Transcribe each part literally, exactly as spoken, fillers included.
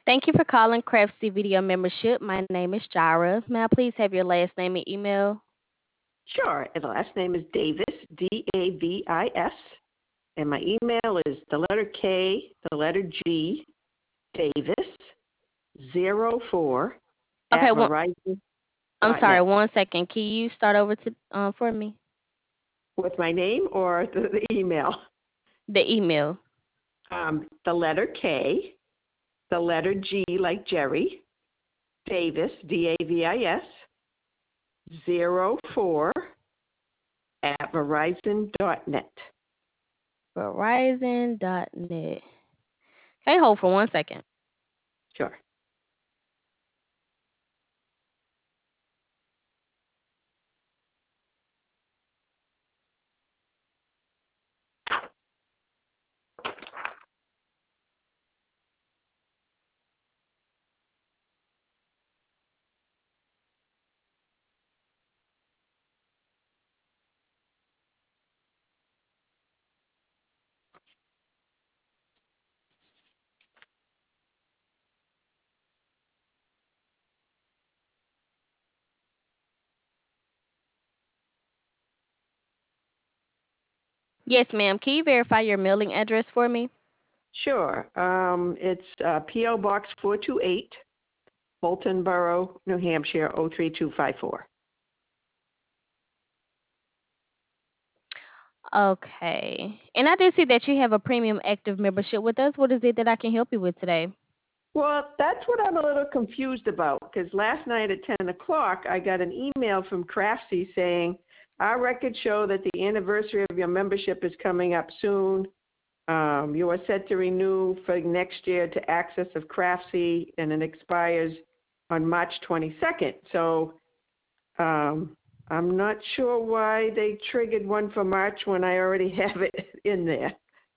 Thank you for calling Craftsy Video Membership. My name is Jara. May I please have your last name and email? Sure. And the last name is Davis, D A V I S. And my email is the letter K, the letter G, Davis, zero four Okay, at one, Verizon I'm dot sorry, net. one second. Can you start over to um, for me? With my name or the, the email? The email. Um, the letter K, the letter G like Jerry, Davis, D A V I S, zero four at Verizon dot net. Verizon dot net. Okay, hold for one second. Sure. Yes, ma'am. Can you verify your mailing address for me? Sure. Um, it's uh, P O Box four two eight, Bolton Borough, New Hampshire, zero three two five four. Okay. And I do see that you have a premium active membership with us. What is it that I can help you with today? Well, that's what I'm a little confused about because last night at ten o'clock, I got an email from Craftsy saying, our records show that the anniversary of your membership is coming up soon. Um, you are set to renew for next year to Access of Craftsy, and it expires on March twenty-second. So um, I'm not sure why they triggered one for March when I already have it in there.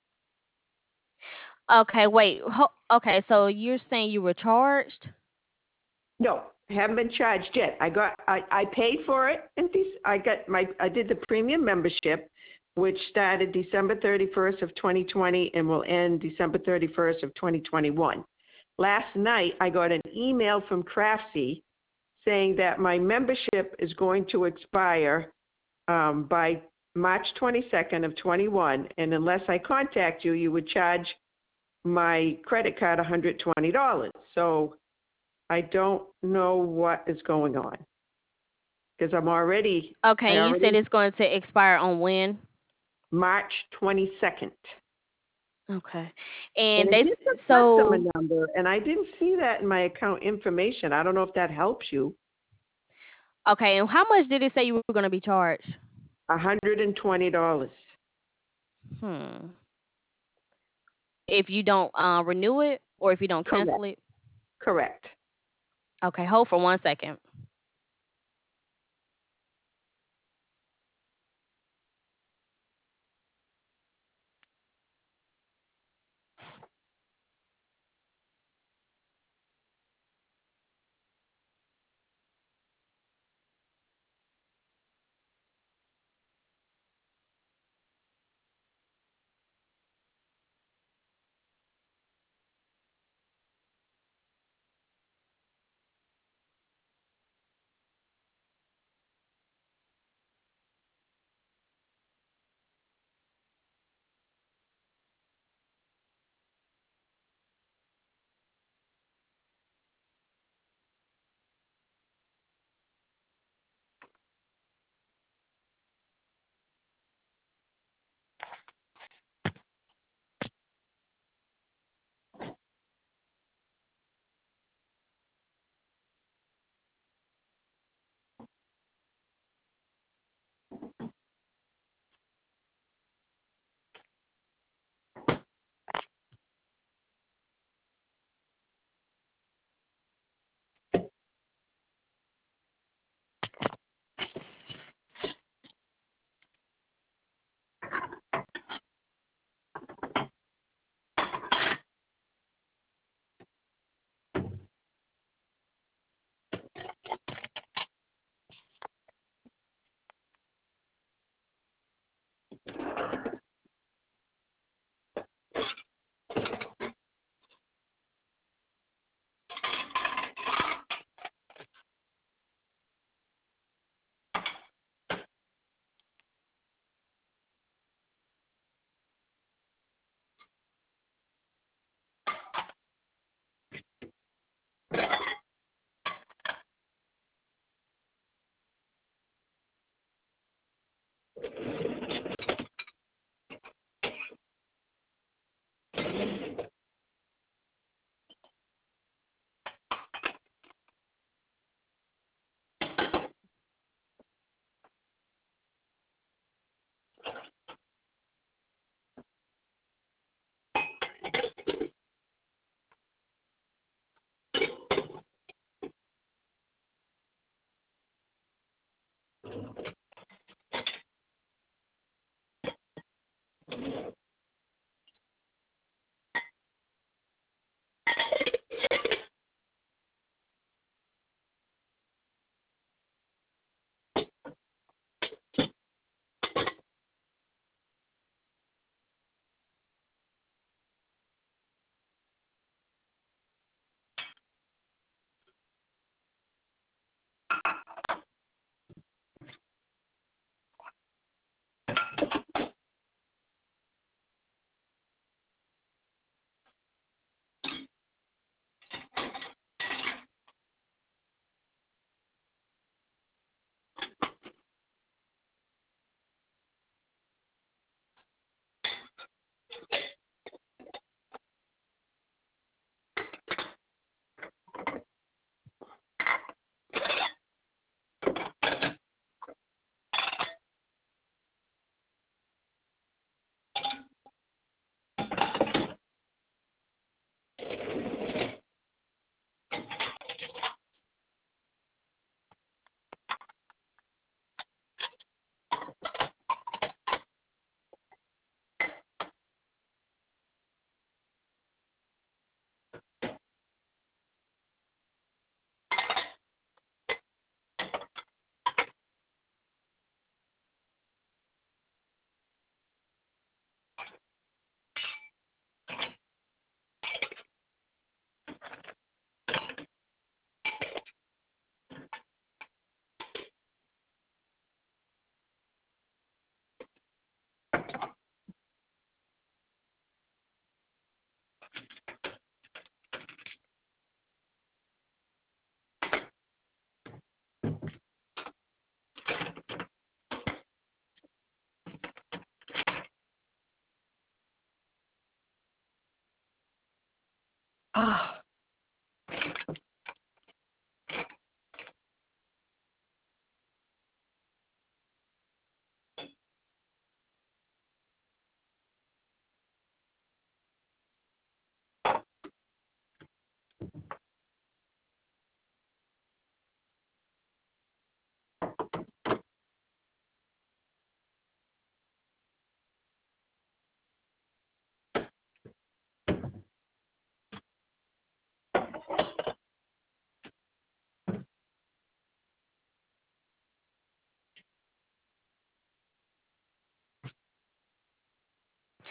Okay, wait. Ho- okay, so you're saying you were charged? No, haven't been charged yet. I got, I, I paid for it, and this, I got my, I did the premium membership, which started December thirty-first of twenty twenty and will end December thirty-first of twenty twenty-one. Last night, I got an email from Craftsy saying that my membership is going to expire um, by March twenty-second of twenty-one, and unless I contact you, you would charge my credit card one hundred twenty dollars. So I don't know what is going on because I'm already, Okay, I and you said already, it's going to expire on when? March twenty-second. Okay. And And it they gives s- a customer so number, and I didn't see that in my account information. I don't know if that helps you. okay, and how much did it say you were going to be charged? one hundred twenty dollars. Hmm. If you don't uh renew it or if you don't Correct. cancel it? Correct. Okay, hold for one second.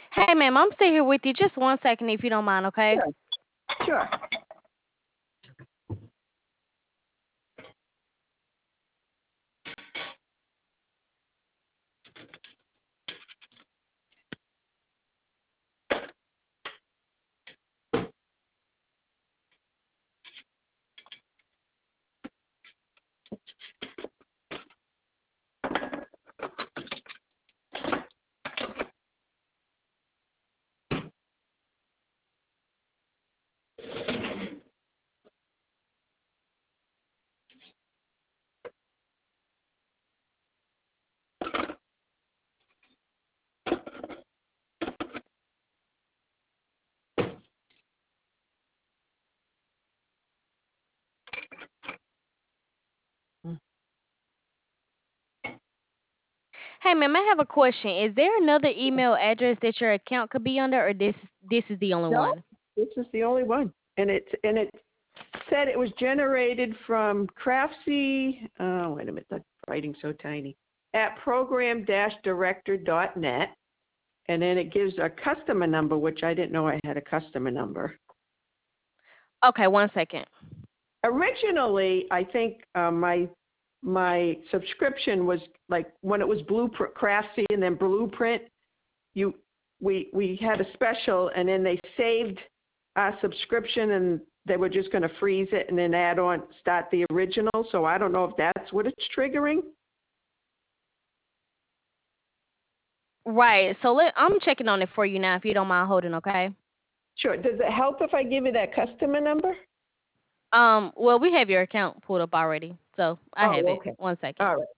Hey, ma'am, I'm still here with you. Just one second, if you don't mind, okay? Sure. Sure. Hey, ma'am, I have a question. Is there another email address that your account could be under, or this this is the only No, one? this is the only one, and it and it said it was generated from Craftsy. Oh, wait a minute, the writing's so tiny. At program dash director dot net, and then it gives a customer number, which I didn't know I had a customer number. Okay, one second. Originally, I think uh, my my subscription was like when it was Blueprint Craftsy and then Blueprint. You we we had a special, and then they saved our subscription, and they were just going to freeze it and then add on start the original. So I don't know if that's what it's triggering. Right. So let I'm checking on it for you now, if you don't mind holding, okay? Sure. Does it help if I give you that customer number? Um. Well, we have your account pulled up already, so I have Oh, it. okay. One second. All right.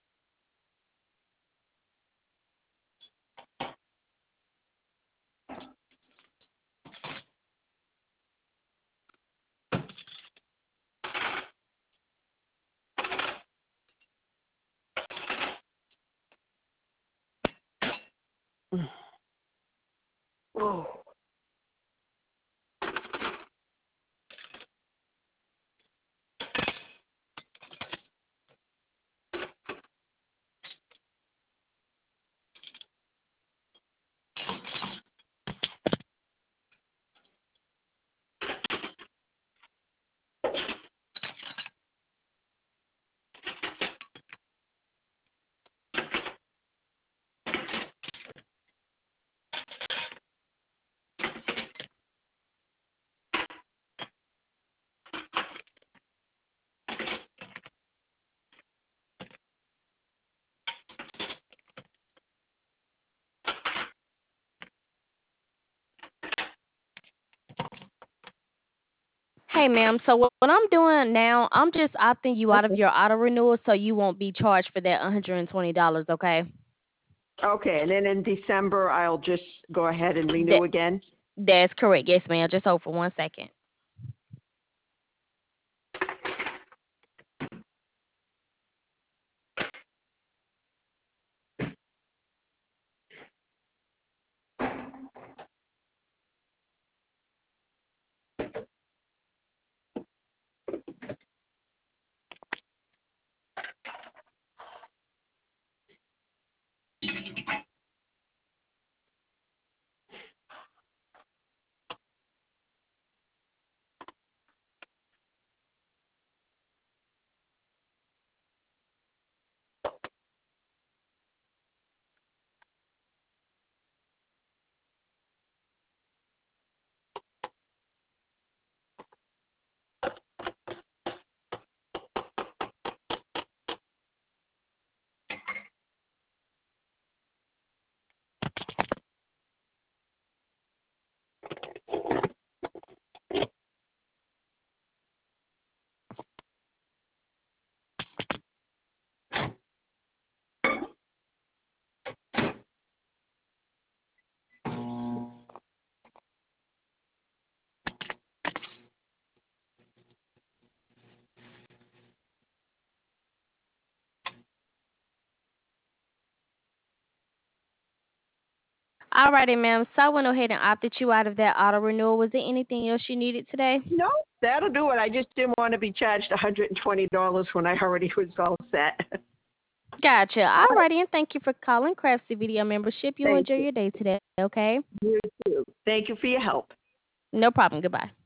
Oh. Hey, ma'am. So what, what I'm doing now, I'm just opting you out of Okay. your auto renewal, so you won't be charged for that one hundred and twenty dollars. Okay? Okay, and then in December I'll just go ahead and That renew again. that's correct. Yes, ma'am. Just hold for one second. Alrighty, ma'am. So I went ahead and opted you out of that auto renewal. Was there anything else you needed today? No, that'll do it. I just didn't want to be charged one hundred twenty dollars when I already was all set. Gotcha. Alrighty, and thank you for calling Craftsy Video Membership. You Thank enjoy you. your day today. Okay? You too. Thank you for your help. No problem. Goodbye.